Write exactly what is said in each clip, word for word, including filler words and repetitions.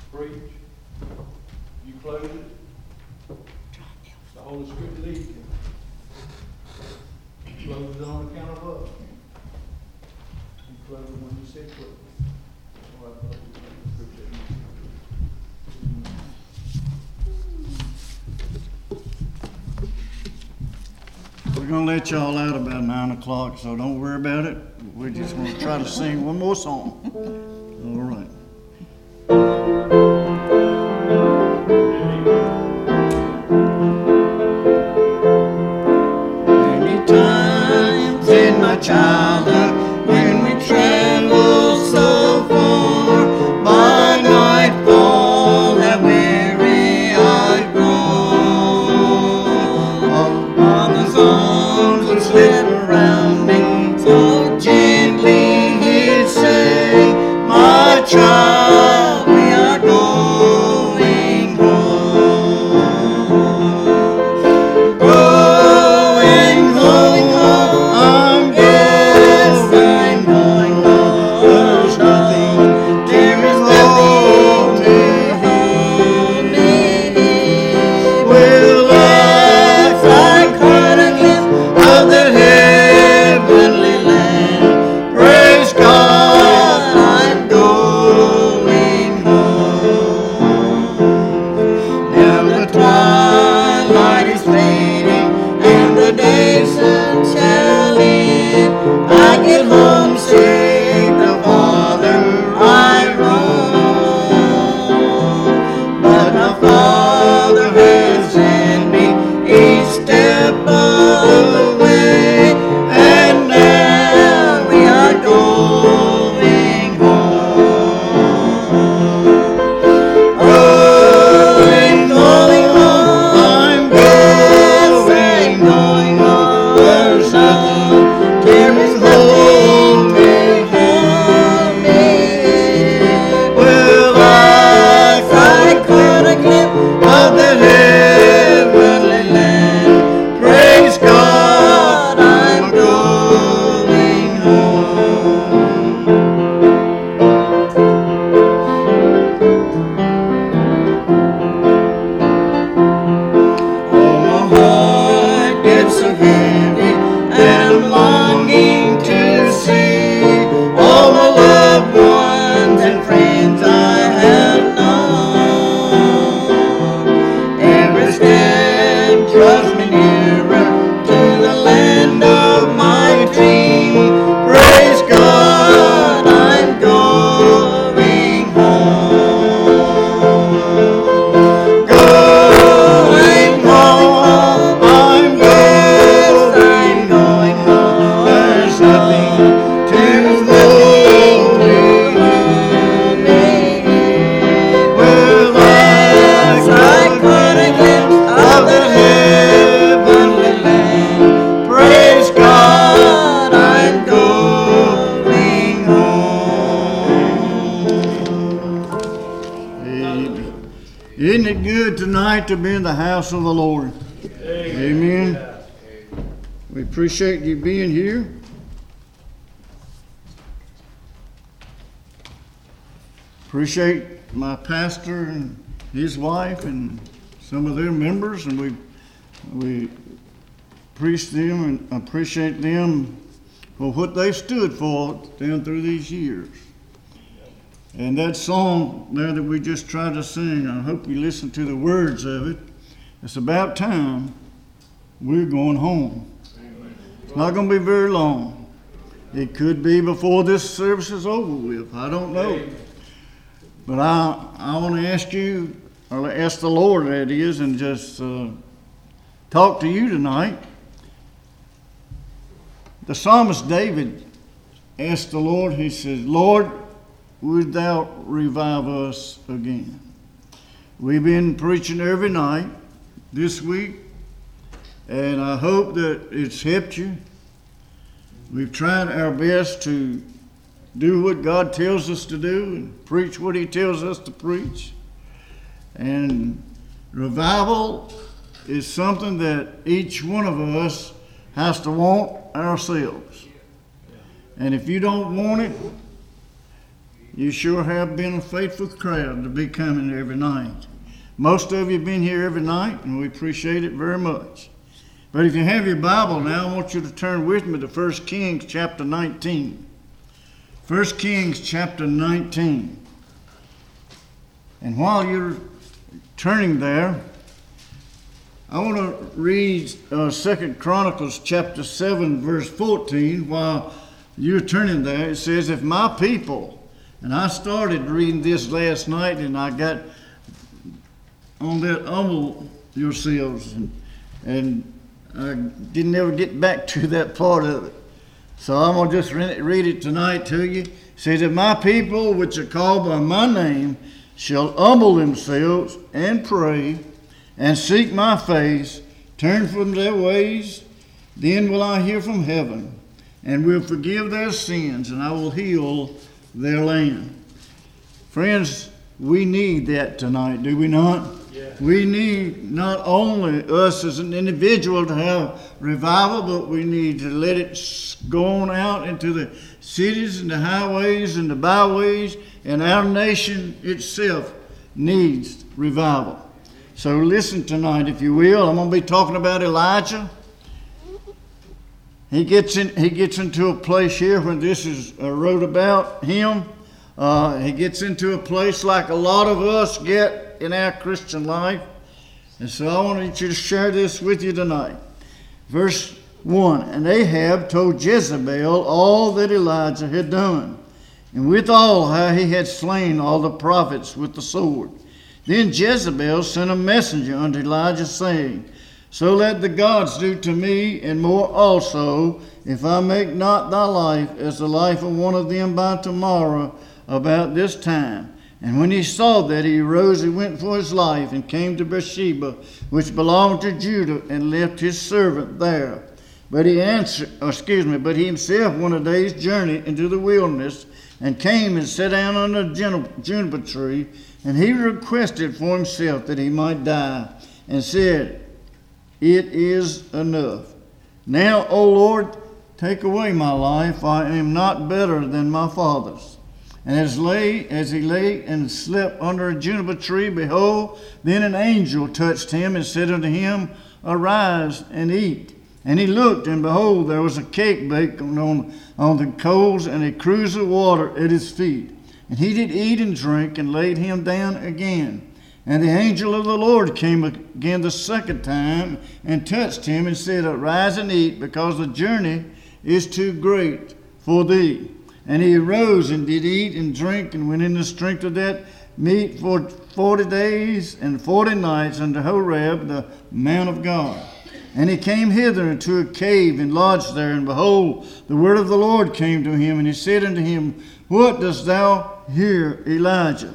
preach. You close it. The Holy Spirit leads you. Close it on account of us. You close it when you say close. Oh, I thought you appreciate it. We're going to let y'all out about nine o'clock, so don't worry about it. We're just going to try to sing one more song. All right. Many times in my childhood, when we traveled so far, by nightfall that weary I'd grown. Father's arms would slip around me, so gently he'd say, my child, we are going home. Going home, I'm yes, I'm going home. There's nothing, there is nothing to hold me. Well, if I caught a glimpse of that heavenly land, praise God, I'm going home. Now the twilight is fading and the day soon shall end. I get homesick, the farther I roam. But my Father has sent me each step of the way, and now we are going home. Going, going home, I'm going, going home. There's nothing, there is nothing to hold me. Well, if I caught a glimpse of that heavenly land, praise God, I'm going home. Oh, my heart gets so heavy, and I'm longing to see all my loved ones and friends I have known. Every step draws me nearer to the land of my dream. Praise God, I'm going home. Going home, I'm yes, I'm going home. There's nothing to hold me. Well, as I caught a glimpse of the heavenly land, praise God, I'm going home. Amen. Isn't it good tonight to be in the house of the Lord? Amen. We appreciate you being here. Appreciate my pastor and his wife and some of their members, and we we appreciate them and appreciate them for what they've stood for down through these years. And that song there that we just tried to sing, I hope you listen to the words of it. It's about time we're going home. It's not going to be very long. It could be before this service is over with. I don't know. But I I want to ask you, or ask the Lord, that is, and just uh, talk to you tonight. The psalmist David asked the Lord, he says, Lord, would thou revive us again? We've been preaching every night this week, and I hope that it's helped you. We've tried our best to do what God tells us to do and preach what he tells us to preach. And revival is something that each one of us has to want ourselves. And if you don't want it, you sure have been a faithful crowd to be coming every night. Most of you have been here every night, and we appreciate it very much. But if you have your Bible now, I want you to turn with me to First Kings chapter nineteen. First Kings chapter nineteen. And while you're turning there, I want to read uh, Second Chronicles chapter seven, verse fourteen. While you're turning there, it says, if my people, and I started reading this last night, and I got on that humble yourselves, and, and I didn't ever get back to that part of it. So I'm going to just read it tonight to you. It says, if my people, which are called by my name, shall humble themselves and pray and seek my face, turn from their ways, then will I hear from heaven and will forgive their sins, and I will heal their land. Friends, we need that tonight, do we not? Yeah. We need not only us as an individual to have revival, but we need to let it go on out into the cities and the highways and the byways, and our nation itself needs revival. So listen tonight, if you will. I'm going to be talking about Elijah. He gets in. He gets into a place here when this is uh, wrote about him. Uh, he gets into a place like a lot of us get in our Christian life. And so I want you to share this with you tonight. Verse one, and Ahab told Jezebel all that Elijah had done, and withal how he had slain all the prophets with the sword. Then Jezebel sent a messenger unto Elijah, saying, so let the gods do to me, and more also, if I make not thy life as the life of one of them by tomorrow about this time. And when he saw that, he arose and went for his life, and came to Beersheba, which belonged to Judah, and left his servant there. But he answered, excuse me, but he himself went a day's journey into the wilderness, and came and sat down under a juniper tree, and he requested for himself that he might die, and said, it is enough. Now, O Lord, take away my life, I am not better than my fathers. And as lay as he lay and slept under a juniper tree, behold, then an angel touched him and said unto him, arise and eat. And he looked, and behold, there was a cake baked on, on the coals, and a cruse of water at his feet. And he did eat and drink, and laid him down again. And the angel of the Lord came again the second time, and touched him, and said, arise and eat, because the journey is too great for thee. And he arose and did eat and drink, and went in the strength of that meat for forty days and forty nights unto Horeb, the mount of God. And he came hither into a cave, and lodged there. And behold, the word of the Lord came to him, and he said unto him, what dost thou here, Elijah?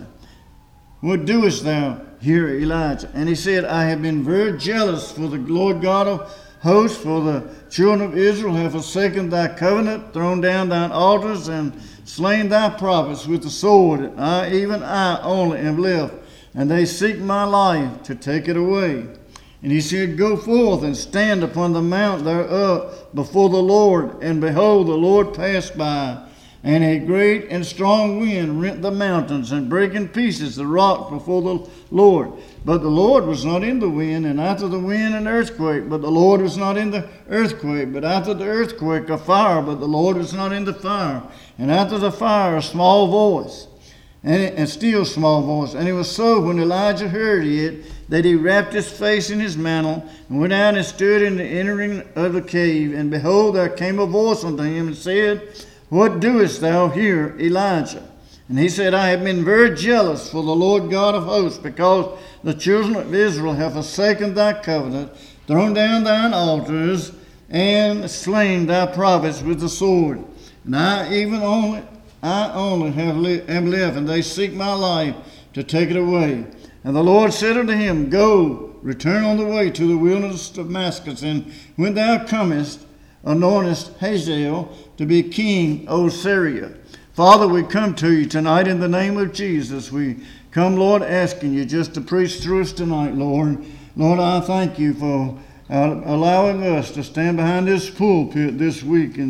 What doest thou here, Elijah? And he said, I have been very jealous for the Lord God of hosts, for the children of Israel have forsaken thy covenant, thrown down thine altars, and slain thy prophets with the sword. And I, even I only, am left, and they seek my life to take it away. And he said, go forth and stand upon the mount thereof before the Lord. And behold, the Lord passed by, and a great and strong wind rent the mountains, and brake in pieces the rock before the Lord. But the Lord was not in the wind, and after the wind an earthquake. But the Lord was not in the earthquake, but after the earthquake a fire. But the Lord was not in the fire, and after the fire a small voice, and a still small voice. And it was so, when Elijah heard it, that he wrapped his face in his mantle, and went out and stood in the entering of the cave. And behold, there came a voice unto him, and said, what doest thou here, Elijah? And he said, I have been very jealous for the Lord God of hosts, because the children of Israel have forsaken thy covenant, thrown down thine altars, and slain thy prophets with the sword. And I even only, I only have li- am left, and they seek my life to take it away. And the Lord said unto him, go, return on the way to the wilderness of Damascus, and when thou comest, anointest Hazael to be king of Syria. Father, we come to you tonight in the name of Jesus. We come, Lord, asking you just to preach through us tonight, Lord. Lord, I thank you for uh, allowing us to stand behind this pulpit this week. And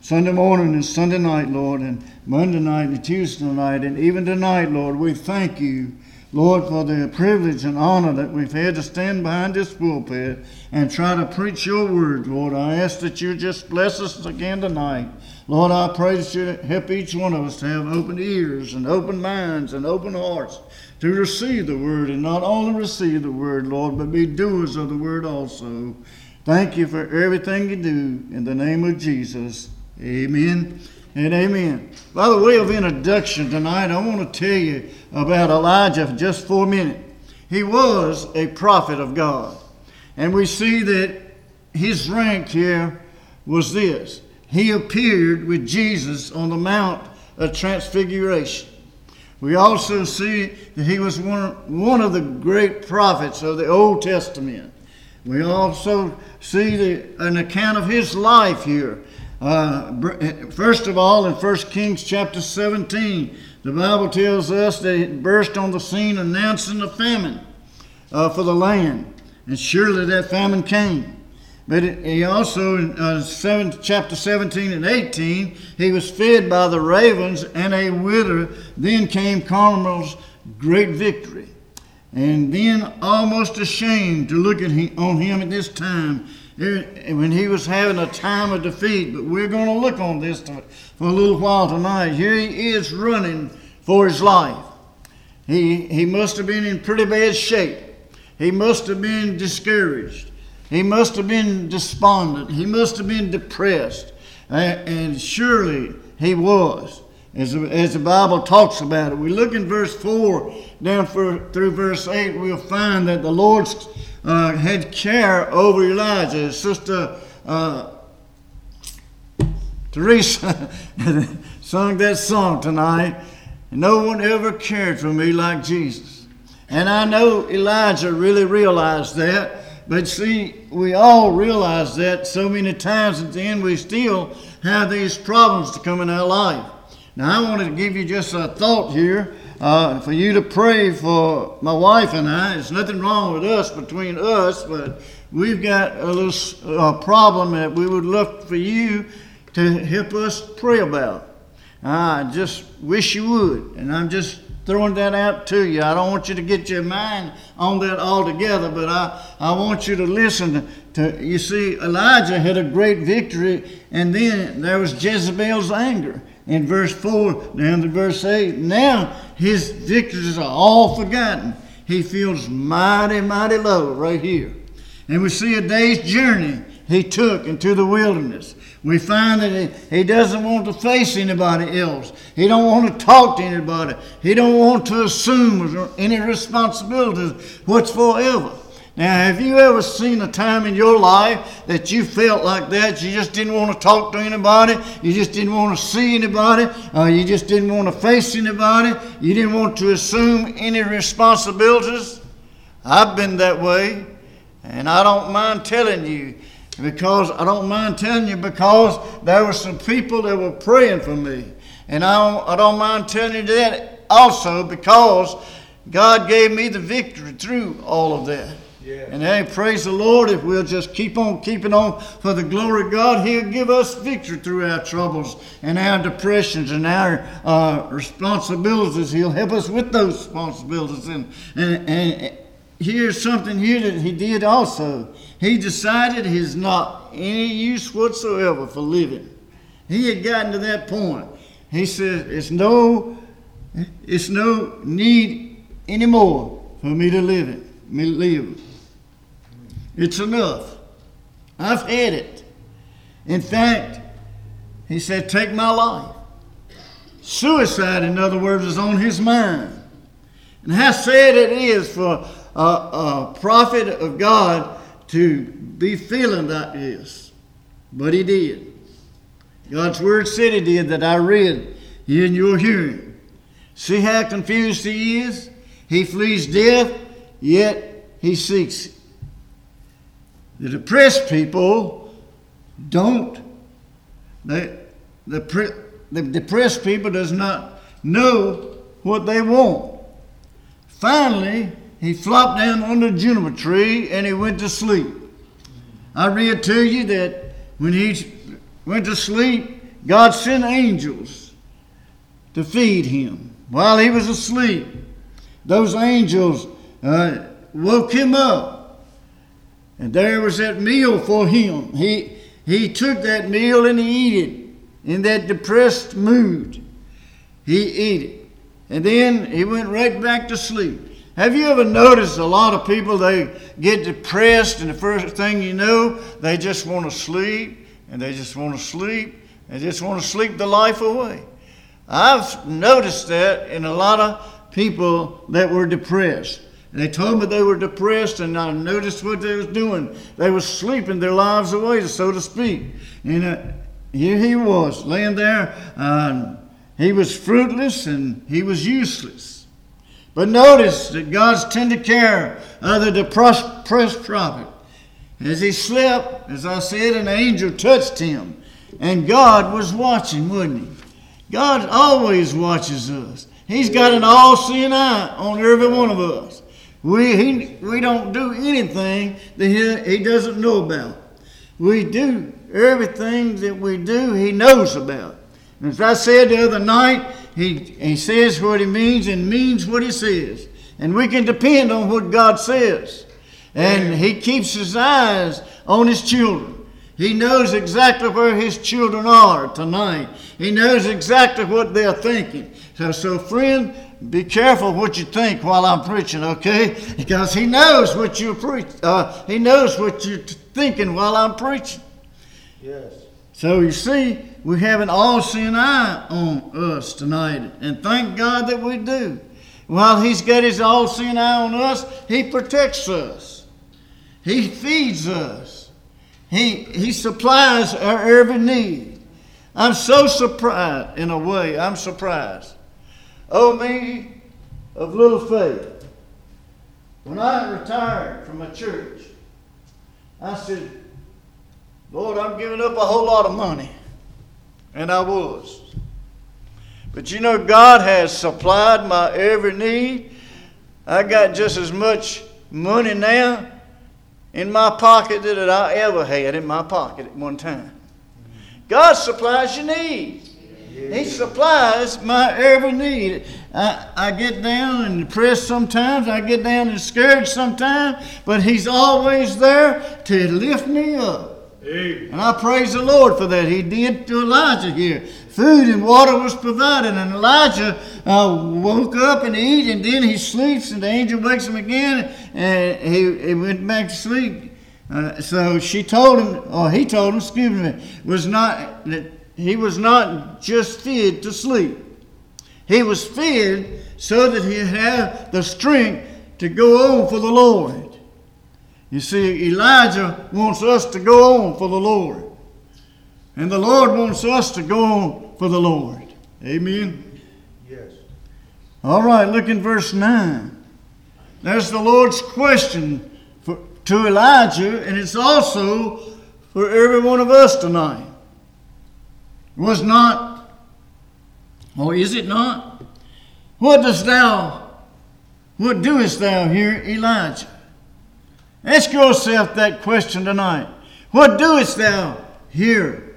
Sunday morning and Sunday night, Lord, and Monday night and Tuesday night, and even tonight, Lord, we thank you, Lord, for the privilege and honor that we've had to stand behind this pulpit and try to preach your word, Lord. I ask that you just bless us again tonight. Lord, I pray that you help each one of us to have open ears and open minds and open hearts to receive the word, and not only receive the word, Lord, but be doers of the word also. Thank you for everything you do. In the name of Jesus, amen and amen. By the way of introduction tonight, I want to tell you about Elijah for just for a minute. He was a prophet of God. And we see that his rank here was this. He appeared with Jesus on the Mount of Transfiguration. We also see that he was one, one of the great prophets of the Old Testament. We also see the, an account of his life here. Uh, first of all, in First Kings chapter seventeen, the Bible tells us that it burst on the scene announcing a famine uh, for the land. And surely that famine came. But it, he also, in uh, seven, chapter seventeen and eighteen, he was fed by the ravens, and a widow. Then came Carmel's great victory. And then, almost ashamed to look at him, on him at this time, when he was having a time of defeat. But we're going to look on this to, for a little while tonight. Here he is running for his life. He, he must have been in pretty bad shape. He must have been discouraged. He must have been despondent. He must have been depressed. And, and surely he was, as, as the Bible talks about it. We look in verse four down for, through verse eight, we'll find that the Lord uh, had care over Elijah. Sister uh, Teresa sung that song tonight. No one ever cared for me like Jesus. And I know Elijah really realized that. But see, we all realize that so many times at the end we still have these problems to come in our life. Now I wanted to give you just a thought here uh, for you to pray for my wife and I. There's nothing wrong with us between us, but we've got a little uh, problem that we would love for you to help us pray about. I just wish you would, and I'm just throwing that out to you. I don't want you to get your mind on that altogether, but I, I want you to listen to, you see, Elijah had a great victory, and then there was Jezebel's anger. In verse four down to verse eight, now his victories are all forgotten. He feels mighty, mighty low right here. And we see a day's journey he took into the wilderness. We find that he, he doesn't want to face anybody else. He don't want to talk to anybody. He don't want to assume any responsibilities whatsoever. Now, have you ever seen a time in your life that you felt like that? You just didn't want to talk to anybody. You just didn't want to see anybody. Uh, you just didn't want to face anybody. You didn't want to assume any responsibilities. I've been that way, and I don't mind telling you. Because I don't mind telling you, because there were some people that were praying for me. And I don't, I don't mind telling you that also, because God gave me the victory through all of that. Yeah. And hey, praise the Lord, if we'll just keep on keeping on for the glory of God, He'll give us victory through our troubles and our depressions and our uh, responsibilities. He'll help us with those responsibilities. And, and, and here's something here that he did also. He decided he's not any use whatsoever for living. He had gotten to that point. He said, it's no, it's no need anymore for me to live it, me to live. It's enough. I've had it. In fact, he said, take my life. Suicide, in other words, is on his mind. And how sad it is for a, a prophet of God to be feeling like this. But he did. God's word said he did, that I read here in your hearing. See how confused he is? He flees death, yet he seeks it. The depressed people don't. They, the, the depressed people does not know what they want. Finally, he flopped down under a juniper tree and he went to sleep. I read to you that when he went to sleep, God sent angels to feed him while he was asleep. Those angels uh, woke him up, and there was that meal for him. He, he took that meal and he ate it in that depressed mood. He ate it, and then he went right back to sleep. Have you ever noticed a lot of people, they get depressed, and the first thing you know, they just want to sleep, and they just want to sleep, and just want to sleep the life away. I've noticed that in a lot of people that were depressed. They told me they were depressed, and I noticed what they was doing. They were sleeping their lives away, so to speak. And uh, here he was, laying there. Uh, he was fruitless and he was useless. But notice that God's tender care of the depressed prophet. As he slept, as I said, an angel touched him. And God was watching, wasn't he? God always watches us. He's got an all-seeing eye on every one of us. We, he, we don't do anything that he, he doesn't know about. We do everything that we do, he knows about. And as I said the other night, he, he says what he means and means what he says. And we can depend on what God says. And he keeps his eyes on his children. He knows exactly where his children are tonight. He knows exactly what they're thinking. So, so friend, be careful what you think while I'm preaching, okay? Because he knows what you're preach. Uh, he knows what you're thinking while I'm preaching. Yes. So you see, we have an all-seeing eye on us tonight, and thank God that we do. While he's got his all-seeing eye on us, he protects us. He feeds us. He, he supplies our every need. I'm so surprised, in a way, I'm surprised. Oh, me of little faith. When I retired from a church, I said, Lord, I'm giving up a whole lot of money. And I was. But you know, God has supplied my every need. I got just as much money now in my pocket that I ever had in my pocket at one time. God supplies your needs. He supplies my every need. I, I get down and depressed sometimes. I get down and discouraged sometimes. But he's always there to lift me up. Amen. And I praise the Lord for that. He did to Elijah here. Food and water was provided. And Elijah uh, woke up and ate, and then he sleeps, and the angel wakes him again, and he, he went back to sleep. Uh, so she told him, or he told him, excuse me, was not that he was not just fed to sleep. He was fed so that he'd have the strength to go on for the Lord. You see, Elijah wants us to go on for the Lord. And the Lord wants us to go on for the Lord. Amen? Yes. All right, look in verse nine. There's the Lord's question for, to Elijah, and it's also for every one of us tonight. Was not, or is it not? What dost thou, what doest thou here, Elijah? Ask yourself that question tonight. What doest thou here?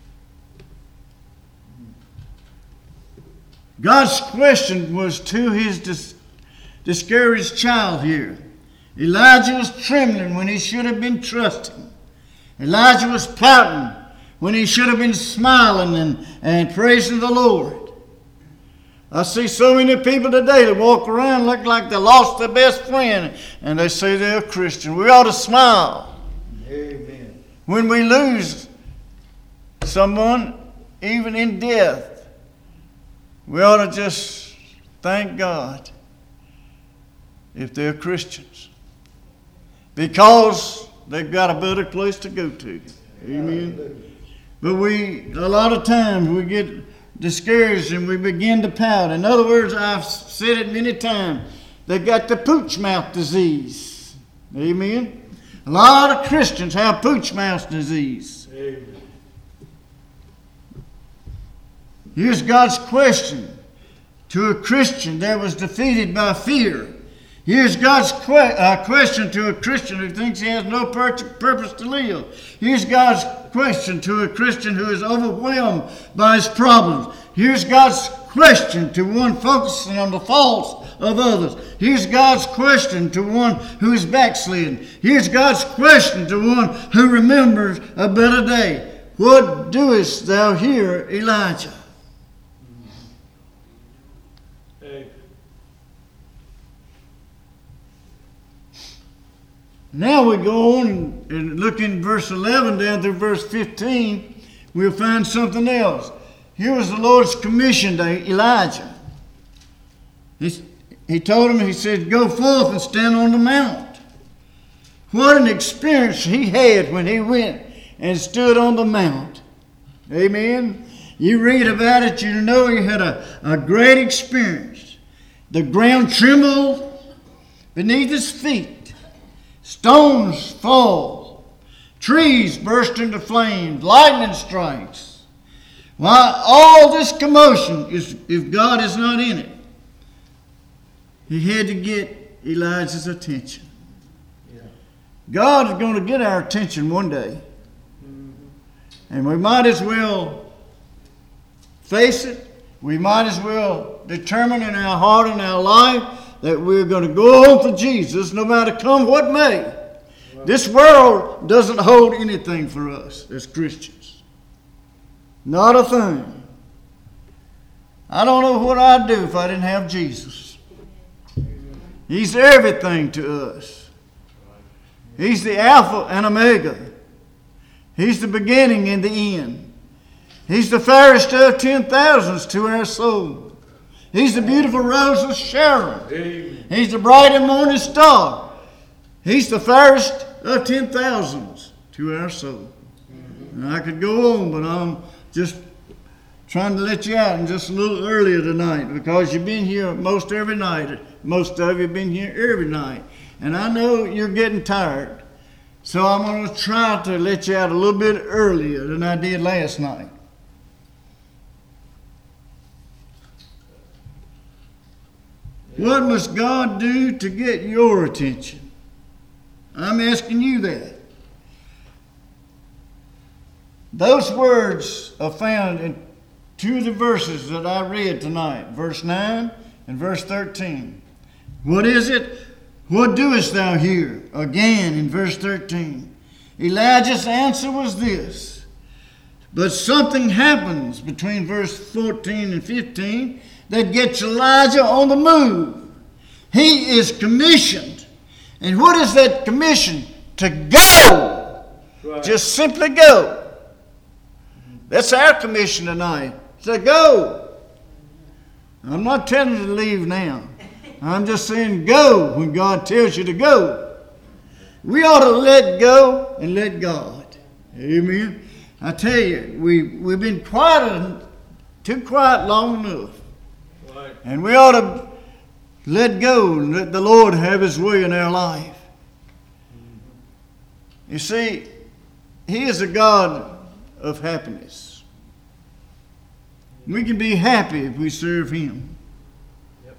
God's question was to his dis- discouraged child here. Elijah was trembling when he should have been trusting. Elijah was pouting when he should have been smiling and, and praising the Lord. I see so many people today that walk around look like they lost their best friend, and they say they're a Christian. We ought to smile. Amen. When we lose someone, even in death, we ought to just thank God if they're Christians, because they've got a better place to go to. Amen. But we, a lot of times, we get discouraged and we begin to pout. In other words, I've said it many times, they got the pooch mouth disease. Amen. A lot of Christians have pooch mouth disease. Amen. Here's God's question to a Christian that was defeated by fear. Here's God's que- uh, question to a Christian who thinks he has no pur- purpose to live. Here's God's question to a Christian who is overwhelmed by his problems. Here's God's question to one focusing on the faults of others. Here's God's question to one who is backslidden. Here's God's question to one who remembers a better day. What doest thou here, Elijah? Hey. Now we go on and, and look in verse eleven down through verse fifteen. We'll find something else. Here was the Lord's commission to Elijah. He, he told him, he said, go forth and stand on the mount. What an experience he had when he went and stood on the mount. Amen. You read about it, you know he had a, a great experience. The ground trembled beneath his feet. Stones fall. Trees burst into flames. Lightning strikes. Why, all this commotion, is, if God is not in it, he had to get Elijah's attention. Yeah. God is going to get our attention one day. Mm-hmm. And we might as well face it. We might as well determine in our heart and our life that we're going to go on for Jesus no matter come what may. Wow. This world doesn't hold anything for us as Christians. Not a thing. I don't know what I'd do if I didn't have Jesus. He's everything to us. He's the Alpha and Omega. He's the beginning and the end. He's the fairest of ten thousands to our soul. He's the beautiful rose of Sharon. Amen. He's the bright and morning star. He's the fairest of ten thousands to our soul. Mm-hmm. And I could go on, but I'm just trying to let you out and just a little earlier tonight because you've been here most every night. Most of you have been here every night. And I know you're getting tired. So I'm going to try to let you out a little bit earlier than I did last night. What must God do to get your attention? I'm asking you that. Those words are found in two of the verses that I read tonight, verse nine and verse thirteen. What is it? What doest thou here? Again in verse thirteen. Elijah's answer was this. But something happens between verse fourteen and fifteen that gets Elijah on the move. He is commissioned. And what is that commission? To go. Right. Just simply go. That's our commission tonight. To go. I'm not telling you to leave now. I'm just saying go when God tells you to go. We ought to let go and let God. Amen. I tell you, we, we've been quiet, too quiet long enough. Right. And we ought to let go and let the Lord have His way in our life. You see, He is a God of happiness. We can be happy if we serve Him. Yep.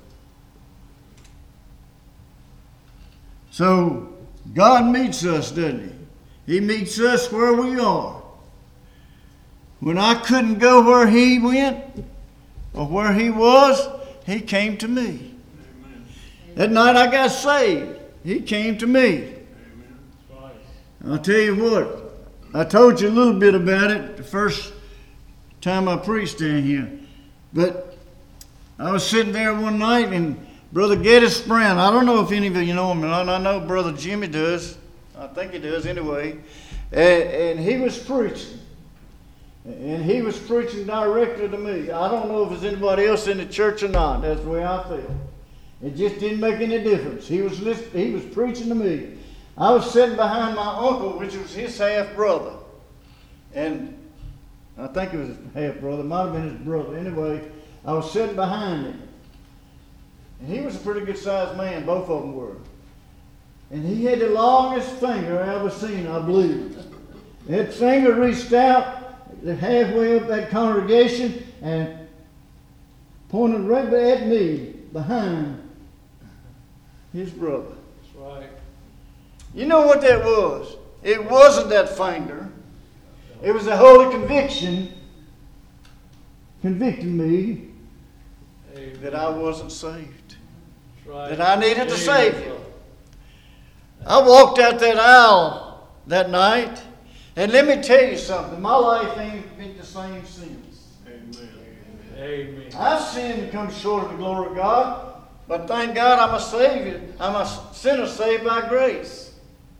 So, God meets us, doesn't He? He meets us where we are. When I couldn't go where He went or where He was, He came to me. Amen. That night I got saved. He came to me. I'll tell you what, I told you a little bit about it the first time I preached in here. But I was sitting there one night and Brother Geddes Brown, I don't know if any of you know him or not. I know Brother Jimmy does. I think he does anyway. And, and he was preaching. And he was preaching directly to me. I don't know if there's anybody else in the church or not. That's the way I feel. It just didn't make any difference. He was listening, he was preaching to me. I was sitting behind my uncle, which was his half-brother. And I think it was his half-brother. It might have been his brother. Anyway, I was sitting behind him. And he was a pretty good-sized man. Both of them were. And he had the longest finger I ever seen, I believe. That finger reached out halfway up that congregation and pointed right at me behind his brother. That's right. You know what that was? It wasn't that finger. It was the Holy Conviction convicting me Amen. That I wasn't saved. Right. That I needed Amen. A Savior. I walked out that aisle that night, and let me tell you something. My life ain't been the same since. Amen. Amen. I've sinned and come short of the glory of God, but thank God I'm a Savior. I'm a sinner saved by grace.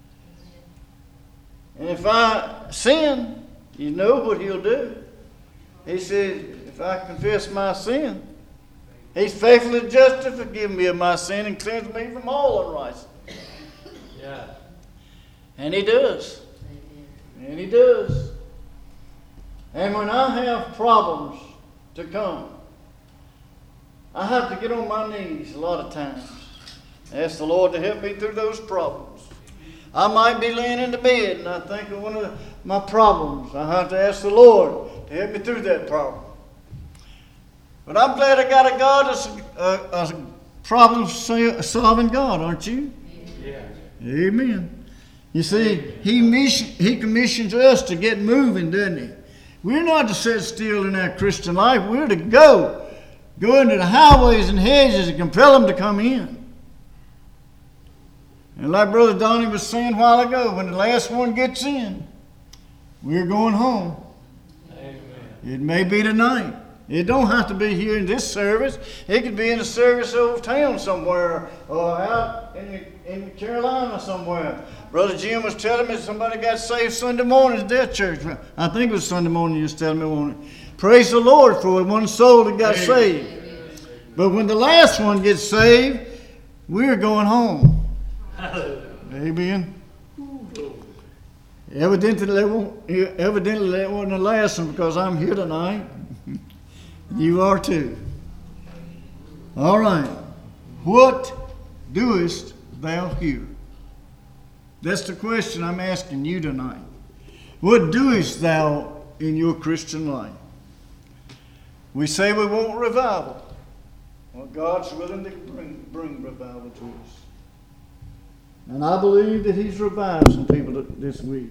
And if I sin, you know what He'll do. He said, if I confess my sin, He's faithful and just to forgive me of my sin and cleanse me from all unrighteousness. Yeah. And He does. And He does. And when I have problems to come, I have to get on my knees a lot of times. Ask the Lord to help me through those problems. I might be laying in the bed and I think of one of my problems. I have to ask the Lord to help me through that problem. But I'm glad I got a God that's a, a, a problem-solving God, aren't you? Yeah. Amen. You see, he, mission, he commissions us to get moving, doesn't He? We're not to sit still in our Christian life. We're to go. Go into the highways and hedges and compel them to come in. And like Brother Donnie was saying a while ago, when the last one gets in, we're going home. Amen. It may be tonight. It don't have to be here in this service. It could be in a service over town somewhere or out in, in Carolina somewhere. Brother Jim was telling me somebody got saved Sunday morning at their church. I think it was Sunday morning he was telling me one. Praise the Lord for one soul that got Amen. Saved. Amen. But when the last one gets saved, we're going home. Amen. Evidently, evidently that wasn't the last one because I'm here tonight. You are too. All right. What doest thou here? That's the question I'm asking you tonight. What doest thou in your Christian life? We say we want revival. Well, God's willing to bring, bring revival to us. And I believe that He's revived some people this week.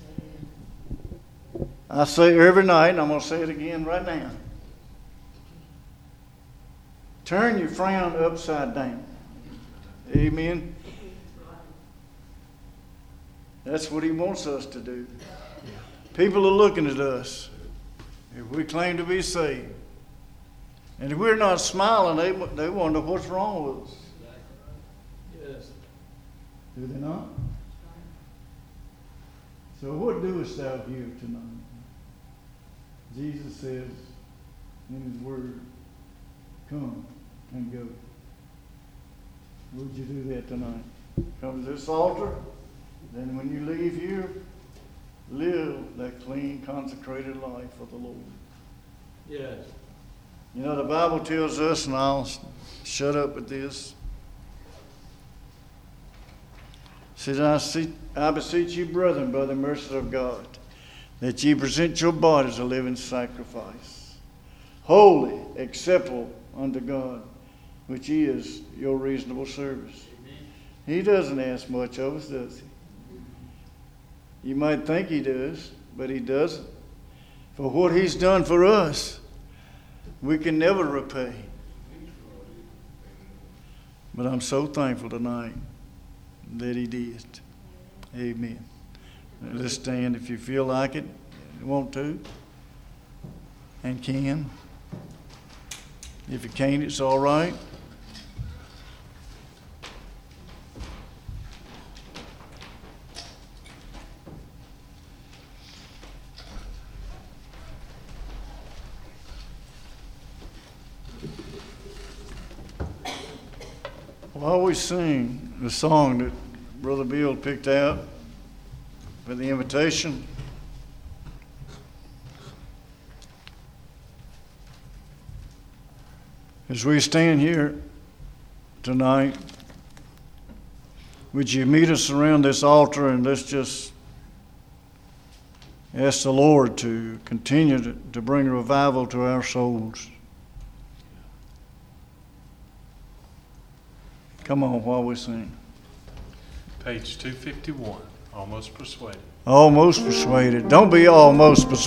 I say it every night, and I'm going to say it again right now. Turn your frown upside down. Amen. That's what He wants us to do. People are looking at us if we claim to be saved. And if we're not smiling, they, they wonder what's wrong with us. Yes. Do they not? So what doest thou here tonight? Jesus says in His Word, come and go. Would you do that tonight? Come to this altar. Then when you leave here, live that clean, consecrated life for the Lord. Yes. You know, the Bible tells us, and I'll shut up with this. It says, I, see, I beseech you, brethren, by the mercy of God, that ye present your bodies a living sacrifice, holy, acceptable unto God, which is your reasonable service. Amen. He doesn't ask much of us, does He? You might think He does, but He doesn't. For what He's done for us, we can never repay. But I'm so thankful tonight that He did. Amen. Let's stand if you feel like it, want to, and can. If you can't, it's all right. While we sing the song that Brother Bill picked out for the invitation, as we stand here tonight, would you meet us around this altar and let's just ask the Lord to continue to, to bring revival to our souls. Come on while we sing. Page two fifty-one, Almost Persuaded. Almost persuaded. Don't be almost persuaded.